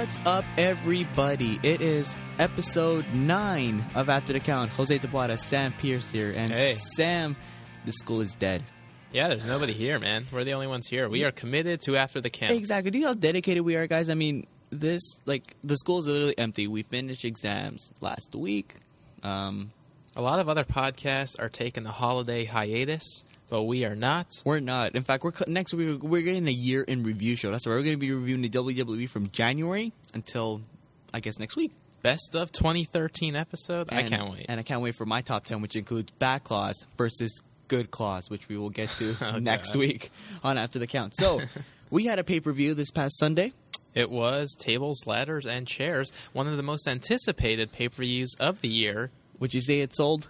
What's up, everybody? It is episode 9 of After the Count. Jose Tabuada, Sam Pierce here. And Hey. Sam, the school is dead. Yeah, there's nobody here, man. We're the only ones here. We are committed to After the Count. Exactly. Do you know how dedicated we are, guys? I mean, the school is literally empty. We finished exams last week. A lot of other podcasts are taking a holiday hiatus, but we are not. We're not. In fact, next week we're getting a year in review show. That's why we're going to be reviewing the WWE from January until, I guess, next week. Best of 2013 episode. I can't wait. And I can't wait for my top 10, which includes Bad Claws versus Good Claws, which we will get to next week on After the Count. So, we had a pay-per-view this past Sunday. It was Tables, Ladders, and Chairs, one of the most anticipated pay-per-views of the year. Would you say it sold?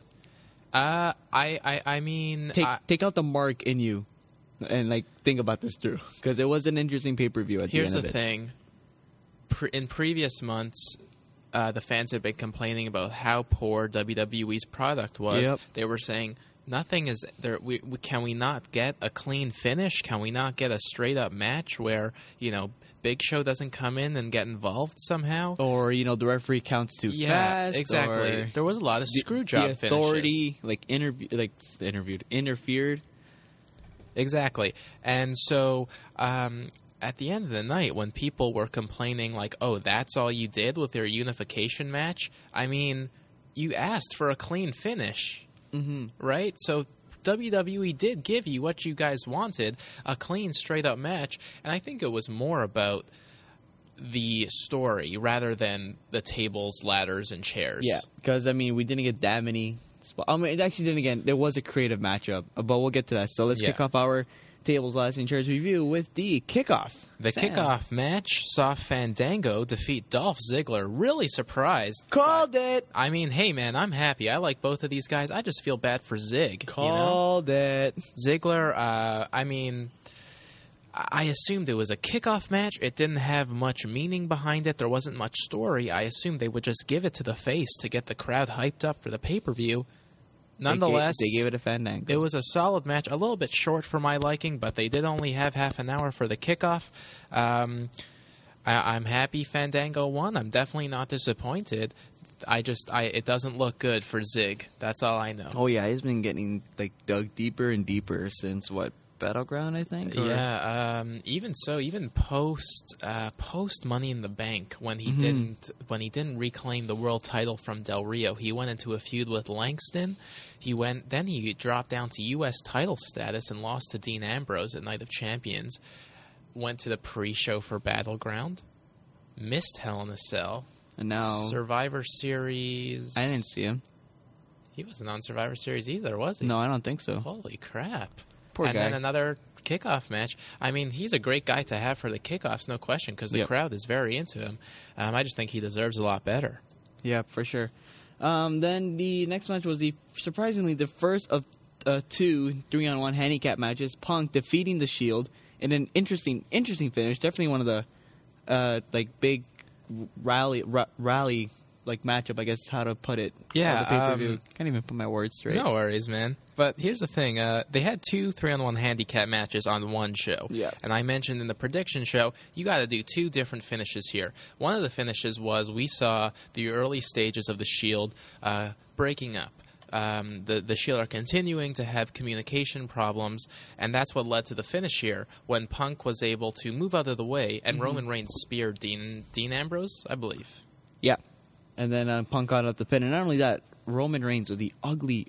I mean... Take out the mark in you and, think about this through. Because it was an interesting pay-per-view at the end of it. Here's the thing. In previous months, the fans have been complaining about how poor WWE's product was. Yep. They were saying... Nothing is there. Can we not get a clean finish? Can we not get a straight up match where, Big Show doesn't come in and get involved somehow? Or, the referee counts too fast. Exactly. There was a lot of screw job the authority, interfered. Exactly. And so, at the end of the night, when people were complaining oh, that's all you did with your unification match, I mean, you asked for a clean finish. Mm-hmm. Right? So WWE did give you what you guys wanted, a clean, straight-up match, and I think it was more about the story rather than the tables, ladders, and chairs. Yeah, because, we didn't get that many spots. It actually didn't again. There was a creative matchup, but we'll get to that. So let's kick off our tables, ladders, and chairs review with the kickoff. The kickoff match saw Fandango defeat Dolph Ziggler. Really surprised. Called it! I mean, hey, man, I'm happy. I like both of these guys. I just feel bad for Zig. Called it. Ziggler, I assumed it was a kickoff match. It didn't have much meaning behind it. There wasn't much story. I assumed they would just give it to the face to get the crowd hyped up for the pay-per-view. Nonetheless, they gave it a Fandango. It was a solid match, a little bit short for my liking, but they did only have half an hour for the kickoff. I'm happy Fandango won. I'm definitely not disappointed. It doesn't look good for Zig. That's all I know. Oh yeah, he's been getting dug deeper and deeper since Battleground, I think. Even post Money in the Bank, when he didn't reclaim the world title from Del Rio, he went into a feud with Langston. Then he dropped down to U.S. title status and lost to Dean Ambrose at Night of Champions. Went to the pre-show for Battleground, missed Hell in a Cell, and now Survivor Series. I didn't see him. He wasn't on Survivor Series either, was he? No, I don't think so. Holy crap. Poor guy. Then another kickoff match. I mean, he's a great guy to have for the kickoffs, no question, because the crowd is very into him. I just think he deserves a lot better. Yeah, for sure. Then the next match was surprisingly the first of 2 3-on-1 handicap matches. Punk defeating The Shield in an interesting finish. Definitely one of the big rally matchup, I guess is how to put it. Yeah. The pay-per-view. Can't even put my words straight. No worries, man. But here's the thing. They had 2 3-on-1 handicap matches on one show. Yeah. And I mentioned in the prediction show, you got to do 2 different finishes here. One of the finishes was we saw the early stages of the Shield breaking up. The Shield are continuing to have communication problems, and that's what led to the finish here when Punk was able to move out of the way and Roman Reigns speared Dean Ambrose, I believe. Yeah. And then Punk got up the pin. And not only that, Roman Reigns with the ugly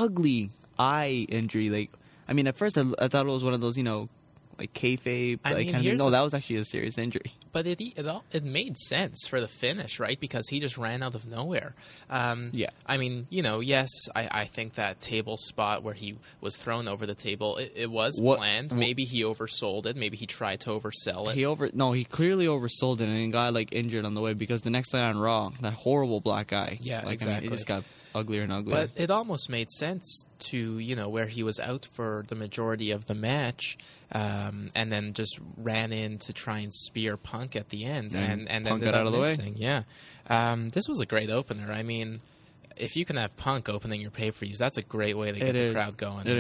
eye injury. At first I thought it was one of those, kayfabe. No, that was actually a serious injury. But it made sense for the finish, right? Because he just ran out of nowhere. Yeah. Yes, I think that table spot where he was thrown over the table, it was planned. Maybe he oversold it. Maybe he tried to oversell it. He clearly oversold it and got injured on the way because the next night on Raw, that horrible black eye. Yeah, exactly. It just got uglier and uglier. But it almost made sense to, where he was out for the majority of the match, and then just ran in to try and spear Punk at the end, and Punk ended got out up of the missing. way. Yeah. This was a great opener. If you can have Punk opening your pay-per-views, that's a great way to get the crowd going. It is.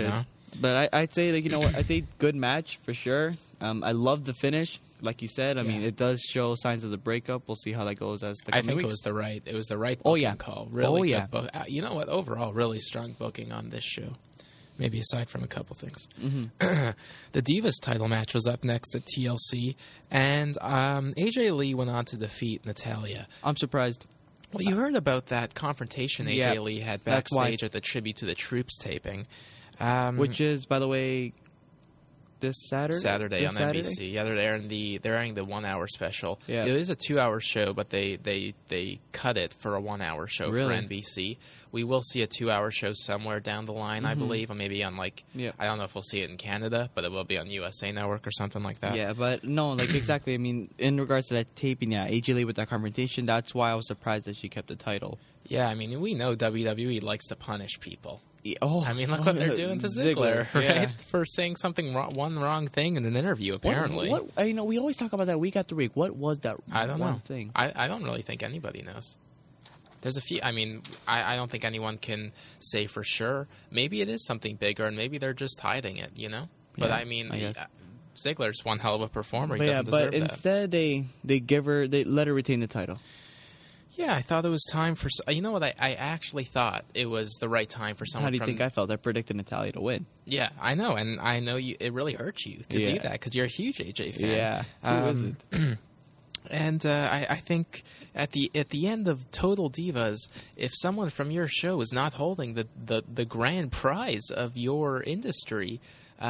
But I'd say, like, you know what? I'd say good match for sure. I love the finish. Like you said, I mean, it does show signs of the breakup. We'll see how that goes as the coming I think weeks. it was the right booking call. Really good yeah. you know what? Overall, really strong booking on this show. Maybe aside from a couple things. Mm-hmm. The Divas title match was up next at TLC, and AJ Lee went on to defeat Natalya. I'm surprised. Well, you heard about that confrontation AJ Lee had backstage why. at the Tribute to the Troops taping. Which is, by the way, this Saturday? Saturday on NBC. Yeah, they're airing the 1 hour special. Yeah. It is a 2 hour show, but they cut it for a 1 hour show for NBC. We will see a 2 hour show somewhere down the line, I believe, or maybe on I don't know if we'll see it in Canada, but it will be on USA Network or something like that. Yeah, but no, like exactly. I mean, in regards to that taping, AJ Lee with that confrontation, that's why I was surprised that she kept the title. Yeah, I mean, we know WWE likes to punish people. Oh, I mean, look what they're doing to Ziggler, right? Yeah. For saying something one wrong thing in an interview, apparently. What you know, we always talk about that week after week. What was that I don't one know. thing? I don't really think anybody knows. There's a few. I mean, I don't think anyone can say for sure. Maybe it is something bigger, and maybe they're just hiding it, you know? But Yeah, I mean, I guess. Ziggler's one hell of a performer. He But doesn't deserve that. instead they let her retain the title. Yeah, I thought it was time for... You know what? I actually thought it was the right time for someone How do you think I felt? I predicted Natalya to win. Yeah, I know, and I know it really hurts you to do that because you're a huge AJ fan. Yeah, who is it? And I think at the end of Total Divas, if someone from your show is not holding the grand prize of your industry,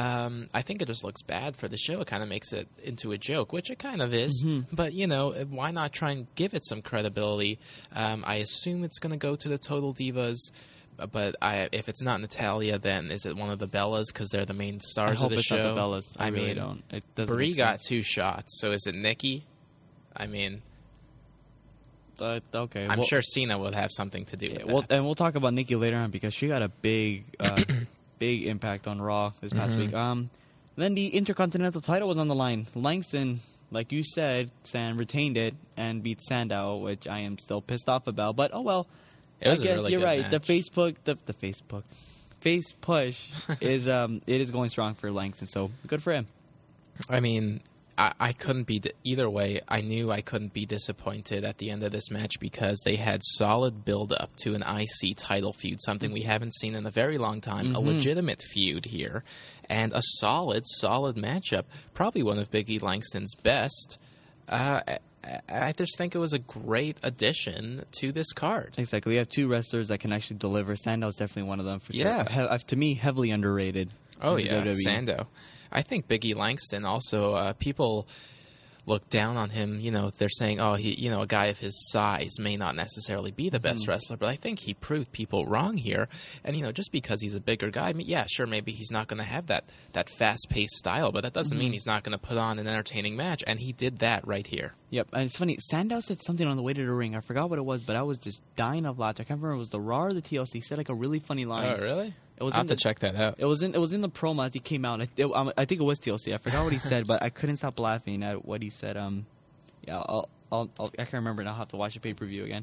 I think it just looks bad for the show. It kind of makes it into a joke, which it kind of is. Mm-hmm. But, you know, why not try and give it some credibility? I assume it's going to go to the Total Divas. But if it's not Natalya, then is it one of the Bellas because they're the main stars of the show? I hope it's not the Bellas. I really mean, don't. It doesn't Brie make got sense. 2 shots, so is it Nikki? I mean, okay. I'm sure Cena would have something to do with that. And we'll talk about Nikki later on because she got a big, big impact on Raw this past week. Then the Intercontinental title was on the line. Langston, like you said, Sam retained it and beat Sandow, which I am still pissed off about. But oh well. It was I guess a really you're good right. match. The face push is it is going strong for Langston. So good for him. I mean, I couldn't be either way. I knew I couldn't be disappointed at the end of this match because they had solid build up to an IC title feud, something we haven't seen in a very long time. A legitimate feud here, and a solid matchup. Probably one of Big E Langston's best. I just think it was a great addition to this card. Exactly. You have 2 wrestlers that can actually deliver. Sandow's definitely one of them for Yeah. sure. To me, heavily underrated. Oh, in the yeah, WWE. Sandow. I think Big E Langston also, people look down on him. You know, they're saying, oh, a guy of his size may not necessarily be the best wrestler, but I think he proved people wrong here. And, just because he's a bigger guy, I mean, yeah, sure, maybe he's not going to have that fast-paced style, but that doesn't mean he's not going to put on an entertaining match, and he did that right here. Yep, and it's funny. Sandow said something on the way to the ring. I forgot what it was, but I was just dying of laughter. I can't remember if it was the Raw or the TLC. He said like a really funny line. Oh, really? It was I'll in have to check that out. It was in the promo as he came out. I think it was TLC. I forgot what he said, but I couldn't stop laughing at what he said. Yeah, I can't remember, and I'll have to watch the pay-per-view again.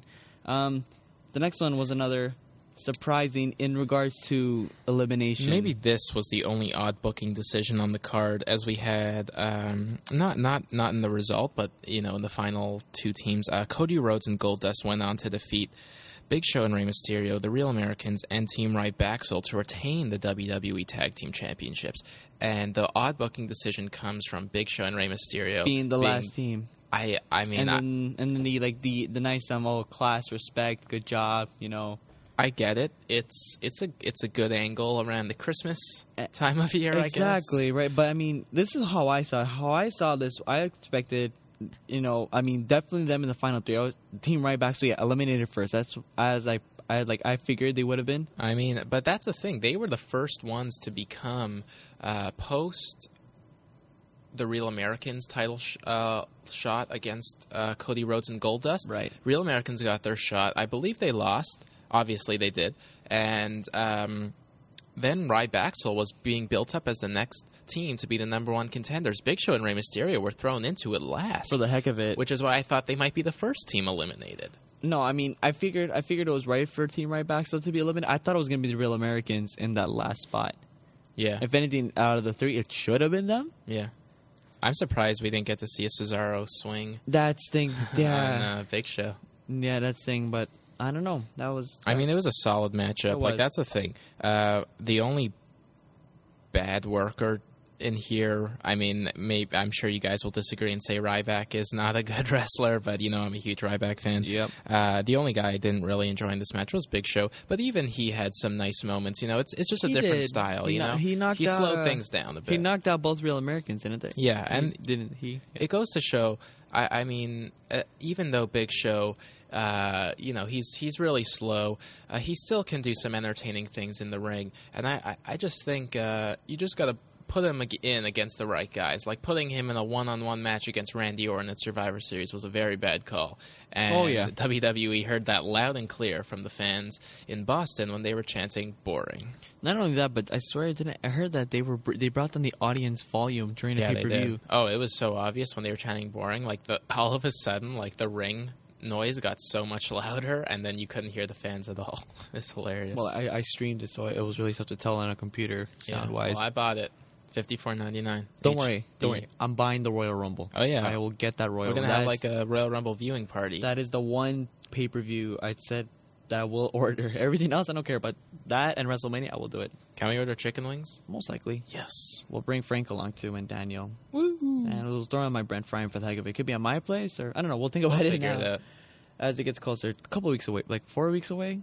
The next one was another surprising in regards to elimination. Maybe this was the only odd booking decision on the card, as we had not in the result, but in the final 2 teams. Cody Rhodes and Goldust went on to defeat Big Show and Rey Mysterio, the Real Americans, and Team Ryback to retain the WWE Tag Team Championships. And the odd booking decision comes from Big Show and Rey Mysterio being the last team. I mean, and then the nice class, respect, good job, I get it. It's a good angle around the Christmas time of year, exactly, I guess. Right. But I mean, this is how I saw it. How I saw this, I expected, definitely them in the final 3. Team Ryback, so yeah, eliminated first. That's as I figured they would have been. I mean, but that's the thing. They were the first ones to become post the Real Americans title shot against Cody Rhodes and Goldust. Right. Real Americans got their shot. I believe they lost. Obviously, they did. And then Ryback was being built up as the next team to be the number 1 contenders. Big Show and Rey Mysterio were thrown into it last. For the heck of it. Which is why I thought they might be the first team eliminated. No, I mean, I figured it was right for Team Ryback to be eliminated. I thought it was going to be the Real Americans in that last spot. Yeah. If anything, out of the three, it should have been them. Yeah. I'm surprised we didn't get to see a Cesaro swing That's thing. Yeah. on Big Show. Yeah, that's thing. But I don't know. That was. I mean, it was a solid matchup. It Like, was. that's the thing. The only bad worker in here, I mean, maybe I'm sure you guys will disagree and say Ryback is not a good wrestler, but, you know, I'm a huge Ryback fan. Yep. The only guy I didn't really enjoy in this match was Big Show, but even he had some nice moments. You know, it's just a He different did. style, He you kno- know? he knocked slowed out, things down a bit. He knocked out both Real Americans, didn't they? Yeah, and Didn't he? it goes to show. I mean, even though Big Show, you know, he's really slow, he still can do some entertaining things in the ring. And I just think you just got to put him in against the right guys. Like putting him in a one-on-one match against Randy Orton at Survivor Series was a very bad call. And Oh, yeah. WWE heard that loud and clear from the fans in Boston when they were chanting "boring." Not only that, but I swear I heard that they brought down the audience volume during the Yeah, pay they per view. did. Oh, it was so obvious when they were chanting "boring." Like all of a sudden, like the ring noise got so much louder, and then you couldn't hear the fans at all. It's hilarious. Well, I streamed it, so it was really tough to tell on a computer sound wise. Well, I bought it, $54.99. Don't worry. I'm buying the Royal Rumble. Oh, yeah. I will get that Royal We're gonna Rumble. have like a Royal Rumble viewing party. That is the one pay per view I said that I will order. Everything else I don't care, but that and WrestleMania I will do it. Can we order chicken wings? Most likely. Yes. We'll bring Frank along too and Daniel. Woo! And we'll throw in my Brent Frying for the heck of it. It could be at my place or I don't know. We'll think about it Figure now. it out. As it gets closer. A couple weeks away. Like 4 weeks away.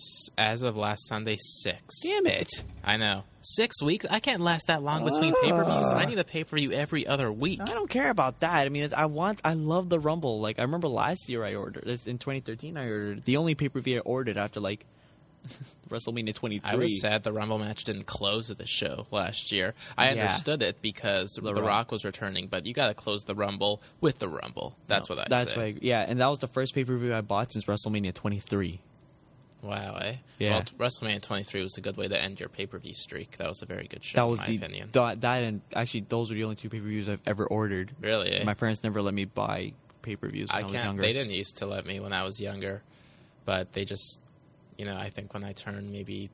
As of last Sunday, 6. Damn it. I know. 6 weeks? I can't last that long between pay-per-views. I need a pay-per-view every other week. I don't care about that. I mean, I love the Rumble. Like I remember last year I ordered. It's in 2013 I ordered. The only pay-per-view I ordered after like WrestleMania 23. I was sad the Rumble match didn't close the show last year. I Yeah. understood it because The Rock was returning, but you got to close the Rumble with the Rumble. That's what I That's say. why. Yeah, and that was the first pay-per-view I bought since WrestleMania 23. Wow, eh? Yeah. Well, WrestleMania 23 was a good way to end your pay-per-view streak. That was a very good show, That was in my opinion. that and actually those were the only two pay-per-views I've ever ordered. Really, eh? My parents never let me buy pay-per-views when I was younger. They didn't used to let me when I was younger, but they just, you know, I think when I turned maybe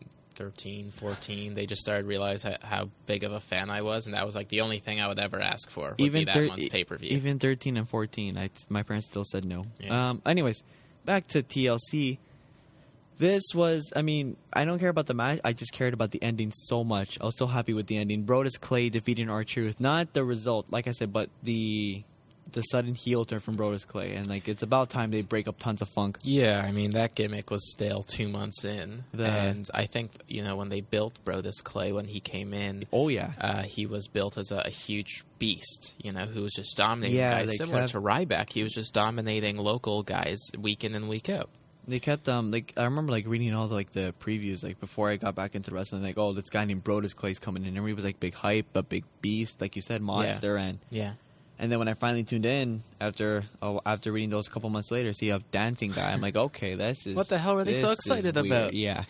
13, 14, they just started to realize how big of a fan I was, and that was like the only thing I would ever ask for would be that month's pay-per-view. Even 13 and 14, my parents still said no. Yeah. Anyways, back to TLC. This was, I mean, I don't care about the match. I just cared about the ending so much. I was so happy with the ending. Brodus Clay defeating R-Truth. Not the result, like I said, but the sudden heel turn from Brodus Clay. And, like, it's about time they break up Tons of Funk. Yeah, I mean, that gimmick was stale 2 months in. And I think, you know, when they built Brodus Clay, when he came in, Oh, yeah. he was built as a huge beast, you know, who was just dominating Yeah, guys. Similar to Ryback, he was just dominating local guys week in and week out. They kept like I remember like reading all the previews like before I got back into wrestling, like, oh, this guy named Brodus Clay's coming in, and everybody was like big hype, a big beast, like you said, monster. And then when I finally tuned in after reading those a couple months later, see a dancing guy, I'm like, okay, this is What the hell were they so this is excited weird. about? Yeah.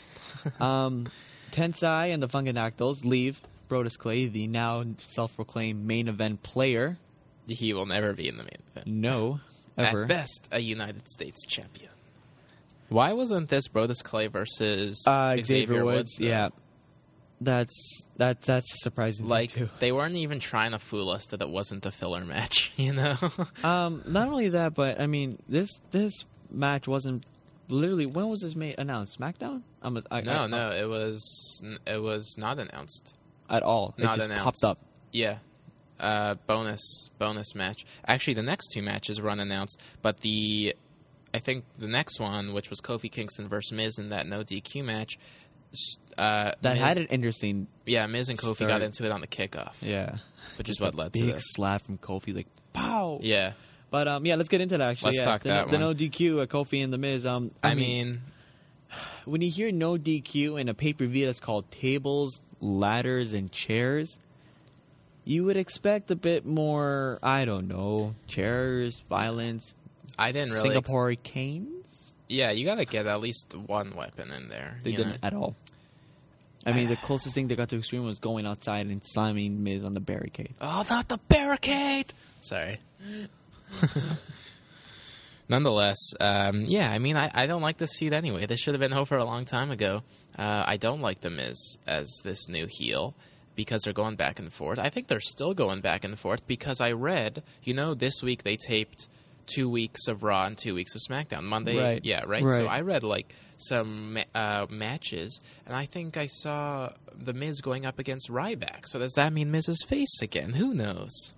Tensai and the Funkadactyls leave Brodus Clay, the now self-proclaimed main event player. He will never be in the main event. No, ever. At best, a United States champion. Why wasn't this Brodus Clay versus Xavier Woods? Though? Yeah, that's surprising. Like, too. they weren't even trying to fool us that it wasn't a filler match, you know? Not only that, but I mean, this match wasn't literally. When was this announced? SmackDown? No, it was not announced at all. Not it just announced. popped up. Yeah. Bonus match. Actually, the next two matches were unannounced, but I think the next one, which was Kofi Kingston versus Miz in that no DQ match, that Miz, had an interesting. Yeah, Miz and Kofi got into it on the kickoff. Yeah, which is what led to big this. slap from Kofi, like pow. Yeah, but yeah, let's get into that. Actually, let's talk that the one. no DQ, Kofi and the Miz. I mean, when you hear no DQ in a pay per view that's called Tables, Ladders, and Chairs, you would expect a bit more. I don't know, chairs, violence. I didn't really Singapore canes. Yeah, you got to get at least one weapon in there. They didn't at all. I mean, the closest thing they got to extreme was going outside and slamming Miz on the barricade. Oh, not the barricade! Sorry. Nonetheless, I mean, I don't like this feud anyway. This should have been over a long time ago. I don't like The Miz as this new heel because they're going back and forth. I think they're still going back and forth because I read, this week they taped 2 weeks of Raw and 2 weeks of SmackDown. Monday, Right. yeah, right? Right. So I read, some matches, and I think I saw The Miz going up against Ryback. So does that mean Miz's face again? Who knows?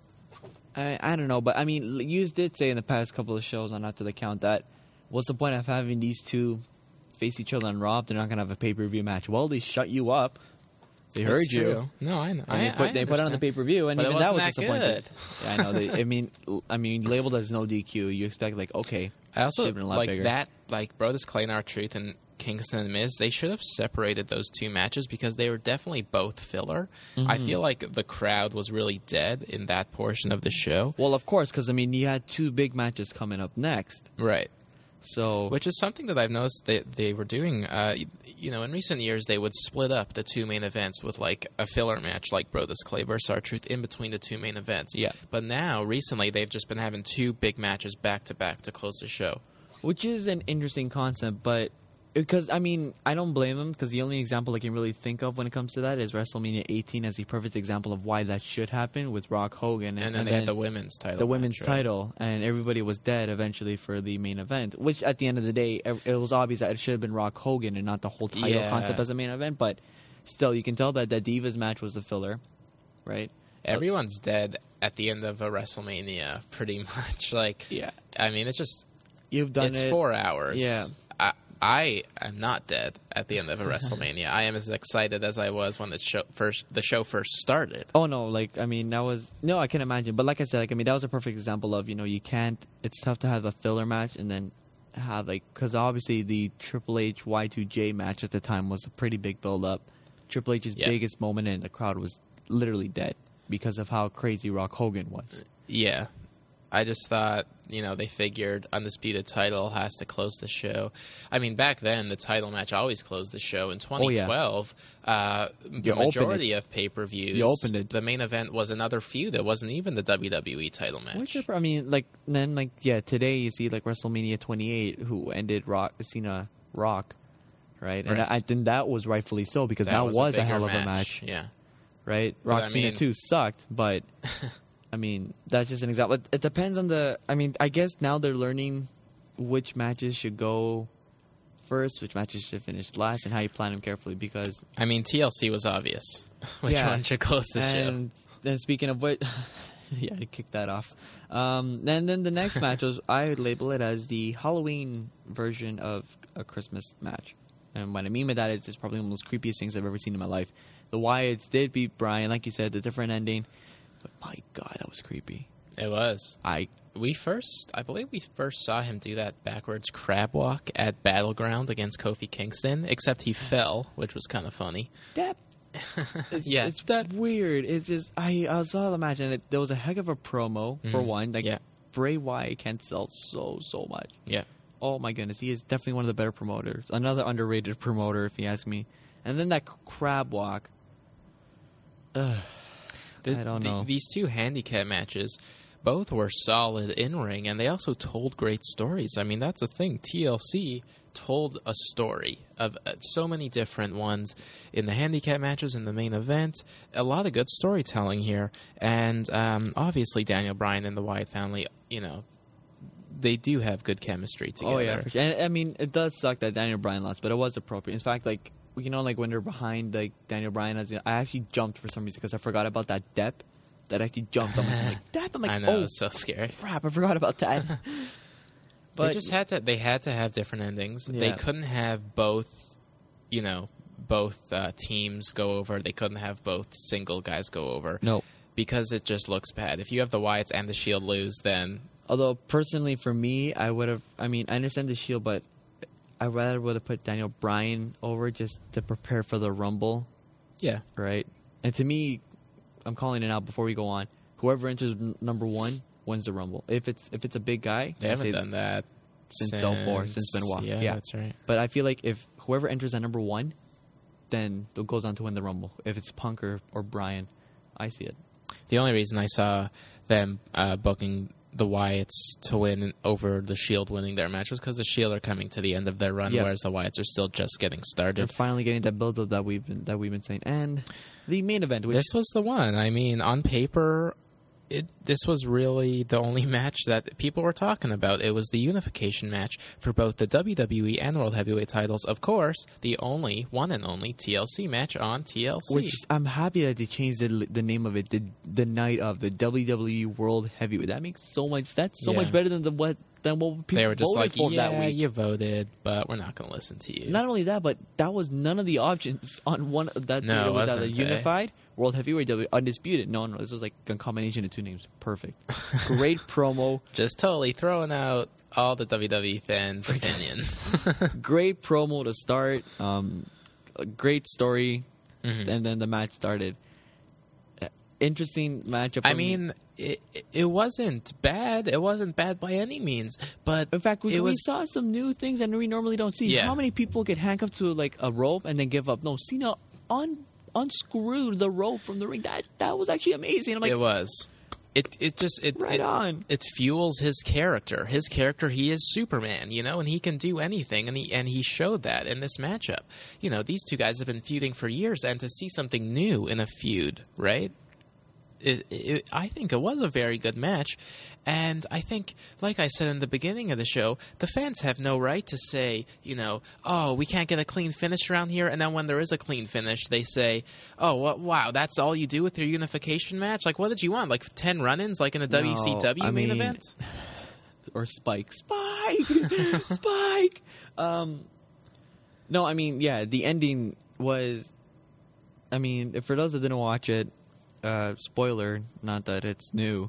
I don't know, but I mean, you did say in the past couple of shows on After the Count that what's the point of having these two face each other on Raw if they're not going to have a pay-per-view match? Well, they shut you up. They heard It's you. true. No, I know. And they put it on the pay-per-view, and But it even that was wasn't that disappointing. good. Yeah, I know. I mean, labeled as no DQ, you expect okay. I also should've been a lot bigger. Brodus Clay and R-Truth and Kingston and Miz, they should have separated those two matches because they were definitely both filler. I feel like the crowd was really dead in that portion of the show. Well, of course, because you had two big matches coming up next. Right. So, Which is something that I've noticed they were doing. In recent years, they would split up the two main events with a filler match like Brodus Clay versus R-Truth in between the two main events. Yeah. But now, recently, they've just been having two big matches back to back to close the show. which is an interesting concept, but because I don't blame them because the only example I can really think of when it comes to that is WrestleMania 18 as the perfect example of why that should happen with Rock Hogan, And then they had the women's title. the women's match, right? title, and everybody was dead eventually for the main event. Which at the end of the day, it was obvious that it should have been Rock Hogan and not the whole title Yeah. concept as a main event. But still, you can tell that the Divas match was the filler, right? Everyone's dead at the end of a WrestleMania, pretty much. Yeah, It's just you've done it's it. 4 hours. Yeah. I am not dead at the end of a WrestleMania. I am as excited as I was when the show first started. Oh no, that was no, I can imagine. But like I said, that was a perfect example of you can't. It's tough to have a filler match and then have because obviously the Triple H Y2J match at the time was a pretty big build up. Triple H's biggest moment, and the crowd was literally dead because of how crazy Rock Hogan was. Yeah. I just thought, they figured Undisputed title has to close the show. Back then, the title match always closed the show. In 2012, the majority of pay-per-views, You opened it. the main event was another feud. It wasn't even the WWE title match. Which today you see WrestleMania 28, who ended Cena Rock, right? And Right. I think that was rightfully so because that was a bigger hell of a match. Yeah. Right? But Rock Cena 2 sucked, but that's just an example. It depends on I guess now they're learning which matches should go first, which matches should finish last, and how you plan them carefully because TLC was obvious. Which one should close the show? And then speaking of which, yeah, I kicked that off. And then the next match was, I would label it as the Halloween version of a Christmas match. And what I mean by that is it's probably one of the most creepiest things I've ever seen in my life. The Wyatts did beat Bryan, like you said, the different ending. But my God, that was creepy. It was. I believe we first saw him do that backwards crab walk at Battleground against Kofi Kingston, except he fell, which was kind of funny. It's that weird. It's just, I saw the match, and there was a heck of a promo, for one. Bray Wyatt can sell so much. Yeah. Oh my goodness, he is definitely one of the better promoters. Another underrated promoter, if you ask me. And then that crab walk. I don't know. These two handicap matches, both were solid in-ring, and they also told great stories. That's the thing. TLC told a story of so many different ones in the handicap matches, in the main event. A lot of good storytelling here. And obviously Daniel Bryan and the Wyatt family, they do have good chemistry together. Oh, yeah, for sure. And it does suck that Daniel Bryan lost, but it was appropriate. In fact, when they're behind, Daniel Bryan, I actually jumped for some reason because I forgot about that Depp. That actually jumped on me. Depp, I'm like, I know, it's so scary. Crap, I forgot about that. But they just had to have different endings. Yeah. They couldn't have both teams go over. They couldn't have both single guys go over. No. Because it just looks bad. If you have the Wyatts and the Shield lose, then... Although, personally, for me, I would have... I understand the Shield, but I rather would have put Daniel Bryan over just to prepare for the Rumble. Yeah. Right? And to me, I'm calling it out before we go on. Whoever enters number one wins the Rumble. If it's a big guy... They haven't done that since Benoit. Yeah, that's right. But I feel like if whoever enters at number one, then it goes on to win the Rumble. If it's Punk or Bryan, I see it. The only reason I saw them booking the Wyatts to win over the Shield winning their match was because the Shield are coming to the end of their run, Yeah. whereas the Wyatts are still just getting They're started. finally getting that build up that we've been saying. And the main event, which This was the one. I mean, on paper, this was really the only match that people were talking about. It was the unification match for both the WWE and World Heavyweight titles. Of course, the one and only TLC match on TLC. which I'm happy that they changed the name of it, the night of the WWE World Heavyweight. That makes so much. That's so Yeah. much better than what people they were just voted like, for yeah, that week. you voted, but we're not going to listen to you. Not only that, but that was none of the options on one. That No, it was it either wasn't, eh? Unified, World Heavyweight, Undisputed. No, this was like a combination of two names. Perfect. Great promo. Just totally throwing out all the WWE fans' opinion. Great promo to start. A great story, Mhm. and then the match started. Interesting matchup. I mean, it wasn't bad. It wasn't bad by any means. But in fact, we it was saw some new things that we normally don't see. Yeah. How many people get handcuffed to like a rope and then give up? No, Cena unscrewed the rope from the ring. That was actually amazing. I'm like, it was. It right on. It fuels his character. His character, he is Superman, and he can do anything, and he showed that in this matchup. These two guys have been feuding for years, and to see something new in a feud, right? I think it was a very good match, and I think, like I said in the beginning of the show, the fans have no right to say, oh, we can't get a clean finish around here, and then when there is a clean finish, they say, oh, wow, that's all you do with your unification match? Like, what did you want? Like 10 run-ins, like in a WCW main event? Or Spike. Spike! No, I mean, yeah, the ending was... I mean, for those that didn't watch it, spoiler, not that it's new.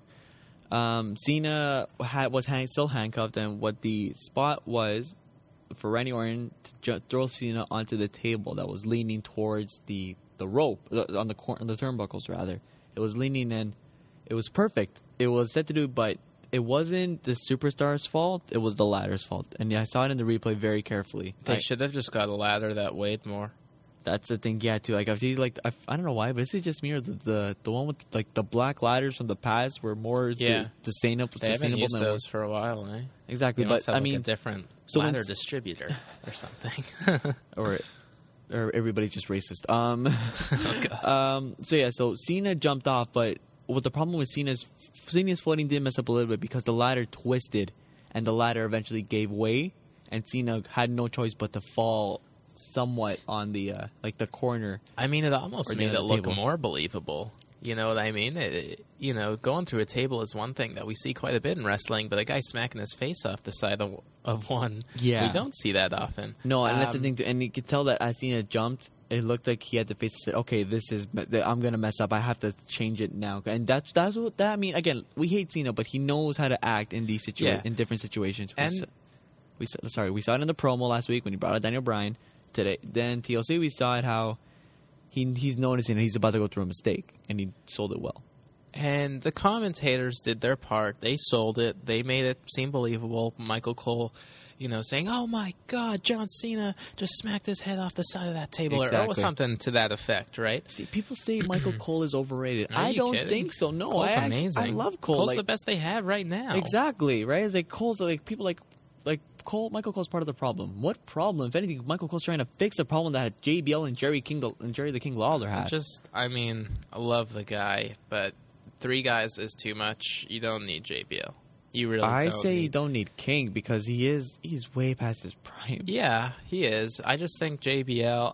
Cena was still handcuffed, and what the spot was for Randy Orton to throw Cena onto the table that was leaning towards the rope on the turnbuckles. Rather, it was leaning in. It was perfect. It was set to do, but it wasn't the superstar's fault. It was the ladder's fault, and I saw it in the replay very carefully. They should have just got a ladder that weighed more. That's the thing, yeah, too. Like I've seen, I don't know why, but is it just me or the one with like the black ladders from the past were more sustainable? They haven't used than those for a while, eh? Exactly, They but must have I like mean, a different so ladder when- distributor or something. or everybody's just racist. Oh, God. So Cena jumped off, but what the problem with Cena's footing did mess up a little bit because the ladder twisted, and the ladder eventually gave way, and Cena had no choice but to fall somewhat on the the corner. I mean, it almost Or made the it look table. more believable. You know what I mean? Going through a table is one thing that we see quite a bit in wrestling, but a guy smacking his face off the side of one, Yeah. we don't see that often. No, and that's the thing too. And you could tell that as Cena jumped, it looked like he had the face to say, "Okay, I'm gonna mess up. I have to change it now." And that's what that. I mean, again, we hate Cena, but he knows how to act in these in different situations. And we saw it in the promo last week when he brought out Daniel Bryan. Today, then TLC, we saw it how he's noticing that he's about to go through a mistake, and he sold it well. And the commentators did their part. They sold it. They made it seem believable. Michael Cole, saying, "Oh my God, John Cena just smacked his head off the side of that table," or Exactly. something to that effect, right? See, people say Michael Cole is overrated. Are I you don't kidding? think so. No, Cole's amazing. I love Cole. Cole's the best they have right now. Exactly, right? It's like Cole's like people like Cole. Michael Cole's part of the problem. What problem? If anything, Michael Cole's trying to fix a problem that JBL and Jerry the King Lawler had. I love the guy, but 3 guys is too much. You don't need JBL. You really I don't. say you don't need King because he's way past his prime. Yeah, he is. I just think JBL,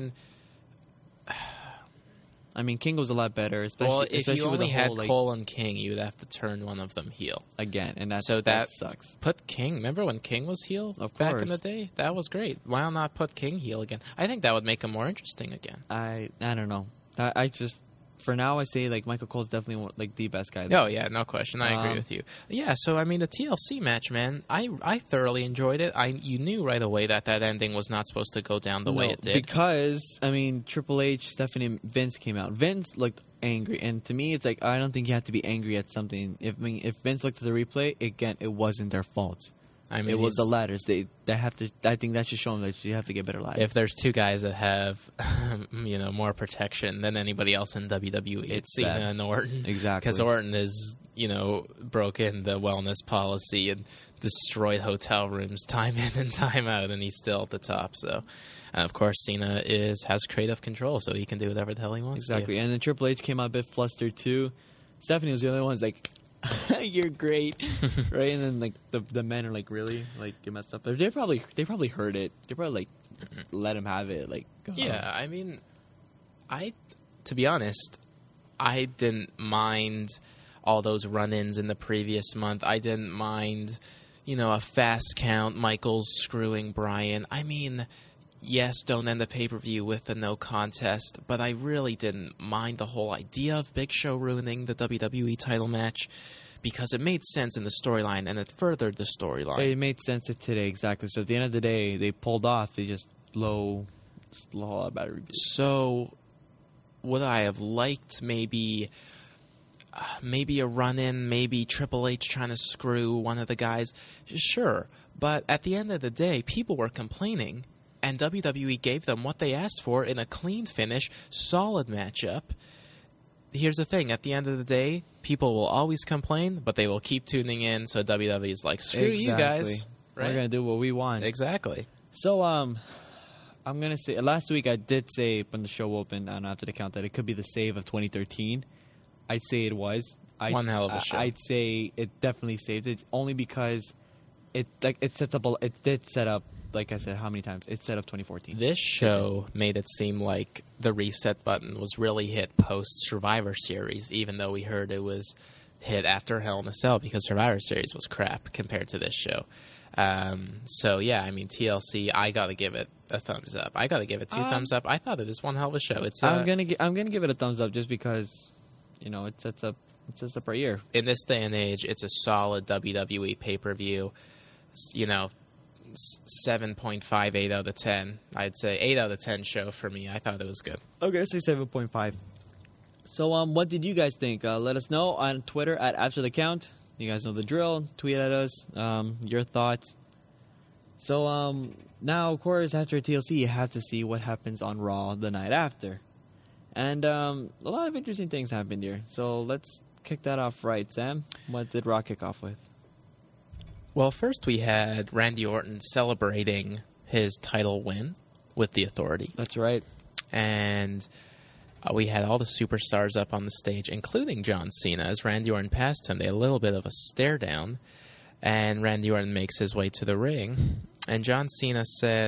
King was a lot better, especially if especially you with only the had whole, Cole and King, you would have to turn one of them heel. again, and So that sucks. Put King. Remember when King was heel Of back in course. the day? That was great. Why not put King heel again? I think that would make him more interesting again. I don't know. I just for now I say Michael Cole's definitely the best guy. Oh yeah, no question. I agree with you. Yeah, so the TLC match, man, I thoroughly enjoyed it. You knew right away that ending was not supposed to go down the way it did. Because Triple H, Stephanie, Vince came out. Vince looked angry, and to me, it's I don't think you have to be angry at something. If Vince looked at the replay again, it wasn't their fault. I mean, It was the ladders. They have to. I think that should show them that you have to get better ladders. if there's two guys that have, more protection than anybody else in WWE, it's Cena that. and Orton. Exactly. Because Orton has, broken the wellness policy and destroyed hotel rooms time in and time out, and he's still at the top. So, and of course, Cena has creative control, so he can do whatever the hell he wants. Exactly. And then Triple H came out a bit flustered too. Stephanie was the only one who's like, "You're great," right? And then like the men are like, "Really? Like you messed up." They probably heard it. They probably let him have it. Like, Yeah, I mean, to be honest, I didn't mind all those run-ins in the previous month. I didn't mind, a fast count, Michaels screwing Bryan. I mean, yes, don't end the pay-per-view with a no contest, but I really didn't mind the whole idea of Big Show ruining the WWE title match because it made sense in the storyline and it furthered the storyline. It made sense to today, exactly. So at the end of the day, they pulled off. They just low bad reviews. So would I have liked maybe a run-in, maybe Triple H trying to screw one of the guys? Sure. But at the end of the day, people were complaining, and WWE gave them what they asked for in a clean finish, solid matchup. Here's the thing. At the end of the day, people will always complain, but they will keep tuning in, so WWE is like, screw you guys. Right? We're going to do what we want. Exactly. So, I'm going to say, last week I did say when the show opened, and after the count, that it could be the save of 2013. I'd say it was. One hell of a show. I'd say it definitely saved it, only because it did set up, like I said, how many times? It set up 2014. This show made it seem like the reset button was really hit post Survivor Series, even though we heard it was hit after Hell in a Cell, because Survivor Series was crap compared to this show. So yeah, I mean, TLC, I gotta give it a thumbs up. I gotta give it 2 thumbs up. I thought it was one hell of a show. I'm gonna give it a thumbs up just because, it sets up our year. In this day and age, it's a solid WWE pay-per-view. 7.58 out of 10. I'd say 8 out of 10 show for me. I thought it was good. I'm gonna say 7.5. So, what did you guys think? Let us know on Twitter at After the Count. You guys know the drill. Tweet at us your thoughts. So, now, of course, after TLC, you have to see what happens on Raw the night after. And a lot of interesting things happened here. So, let's kick that off right. Sam, what did Raw kick off with? Well, first we had Randy Orton celebrating his title win with the Authority. That's right. And we had all the superstars up on the stage, including John Cena. As Randy Orton passed him, they had a little bit of a stare down. And Randy Orton makes his way to the ring. And John Cena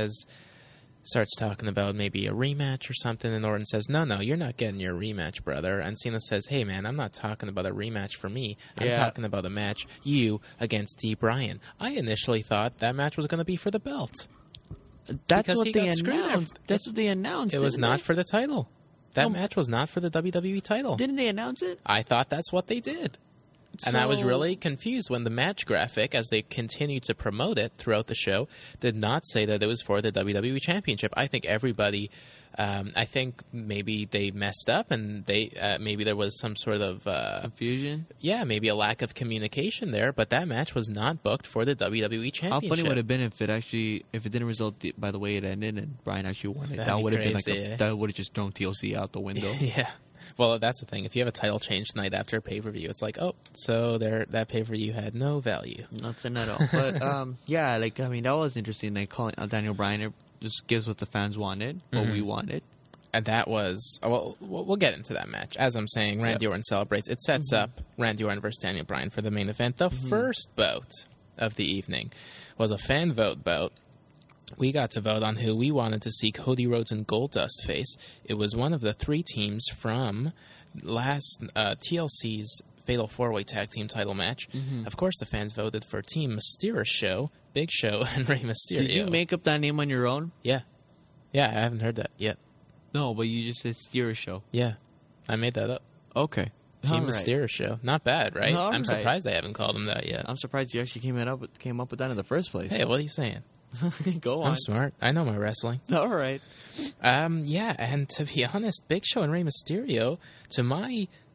starts talking about maybe a rematch or something. And Orton says, no, you're not getting your rematch, brother. And Cena says, hey, man, I'm not talking about a rematch for me. I'm talking about a match, you against D. Bryan. I initially thought that match was going to be for the belt. That's what they announced. That's what they announced. It was not for the title. That match was not for the WWE title. Didn't they announce it? I thought that's what they did. And I was really confused when the match graphic, as they continued to promote it throughout the show, did not say that it was for the WWE Championship. I think everybody, I think maybe they messed up and maybe there was some sort of confusion. Yeah, maybe a lack of communication there. But that match was not booked for the WWE Championship. How funny would it have been if it didn't result by the way it ended and Bryan actually won it? That would have been that would have just thrown TLC out the window. Yeah. Well, that's the thing. If you have a title change tonight after a pay-per-view, it's like, oh, so that pay-per-view had no value. Nothing at all. But, that was interesting. They calling Daniel Bryan. It just gives what the fans wanted, what we wanted. And that was, we'll get into that match. As I'm saying, Randy Orton celebrates. It sets up Randy Orton versus Daniel Bryan for the main event. The first bout of the evening was a fan vote bout. We got to vote on who we wanted to see Cody Rhodes and Goldust face. It was one of the 3 teams from last TLC's Fatal 4-Way Tag Team title match. Of course, the fans voted for Team Mysterio, Big Show, and Rey Mysterio. Did you make up that name on your own? Yeah. Yeah, I haven't heard that yet. No, but you just said Mysterio. Yeah, I made that up. Okay. Team Mysterio. Not bad, right? I'm surprised I haven't called him that yet. I'm surprised you actually came up with that in the first place. Hey, what are you saying? Go on. I'm smart. I know my wrestling. All right. Yeah, and to be honest, Big Show and Rey Mysterio, to my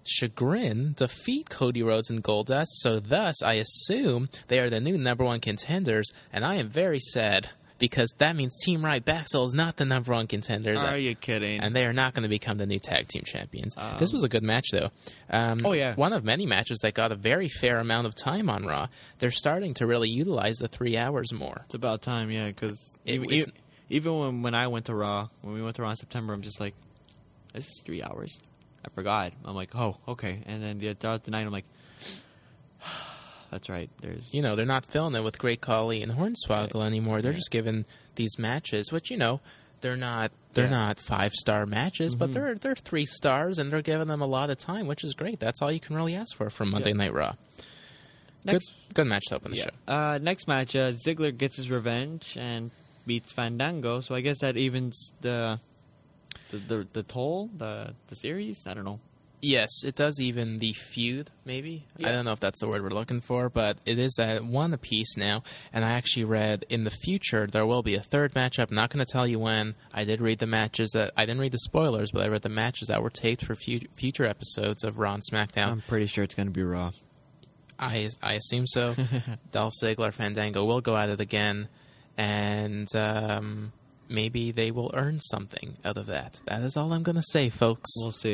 chagrin, defeat Cody Rhodes and Goldust, so thus I assume they are the new number one contenders, and I am very sad because that means Team Ryback is not the number one contender. Are you kidding? And they are not going to become the new tag team champions. This was a good match, though. Oh, yeah. One of many matches that got a very fair amount of time on Raw. They're starting to really utilize the 3 hours more. It's about time, yeah, because even when I went to Raw, when we went to Raw in September, I'm just like, this is 3 hours. I forgot. I'm like, oh, okay. And then throughout the night, I'm like, that's right. There's, they're not filling it with Great Khali and Hornswoggle anymore. They're just giving these matches, which they're not 5-star matches, but they're 3 stars, and they're giving them a lot of time, which is great. That's all you can really ask for from Monday Night Raw. Good match to open the show. Next match, Ziggler gets his revenge and beats Fandango. So I guess that evens the toll, the series. I don't know. Yes, it does even the feud, maybe. Yeah. I don't know if that's the word we're looking for, but it is at 1 apiece now. And I actually read in the future there will be a third matchup. I'm not going to tell you when. I did read the matches I didn't read the spoilers, but I read the matches that were taped for future episodes of Raw and SmackDown. I'm pretty sure it's going to be Raw. I assume so. Dolph Ziggler, Fandango will go at it again, and maybe they will earn something out of that. That is all I'm going to say, folks. We'll see.